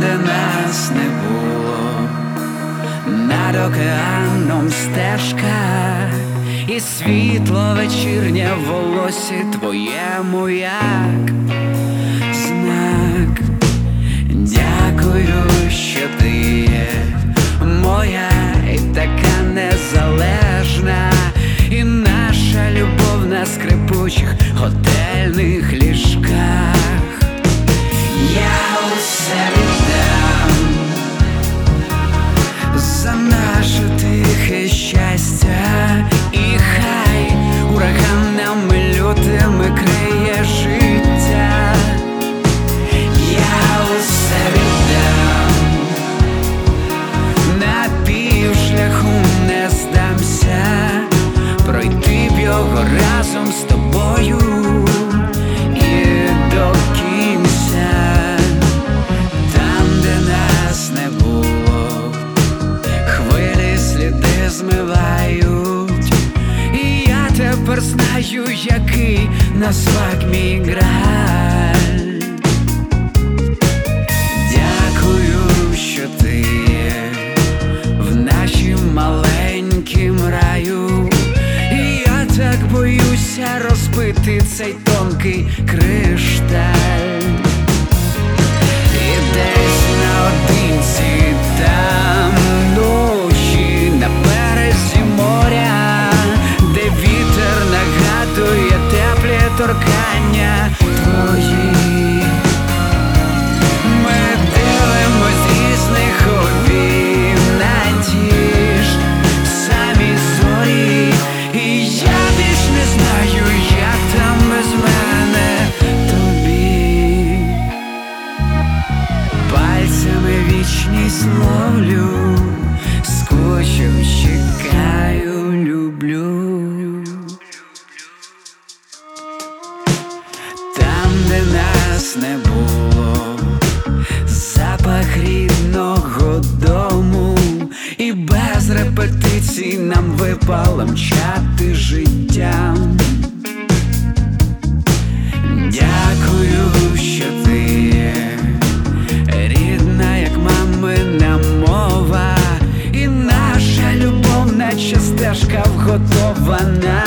де нас не було, над океаном стежка, і світло вечірнє в волосі твоєму як знак. Дякую, що ти є моя і така незалежна, і наша любов на скрипучих готельних ліжках. Я усе віддам за наше тихе щастя, і хай ураганами лютими криє життя. Я усе віддам, на півшляху не здамся, пройти б його разом з тобою і до кінця. Там, де нас не було, хвилі сліди змивають, і я тепер знаю, який на смак мій граль. Дякую, що ти є в нашім маленькім раю, і я так боюся розбити цей тонкий кришталь. І десь наодинці там ночі на березі моря, де вітер нагадує теплі торкання твої. Ми дивимось з різних обійнадіж самі зорі, і я більш не знаю, як там без мене тобі. Пальцями вічність ловлю, скучу, чекаю, люблю. Там, де нас не було, запах рідного дому, і без репетицій нам випало мчати життям. Дякую, що ти є рідна, як мамина мова, і наша любов, наче стежка вготована.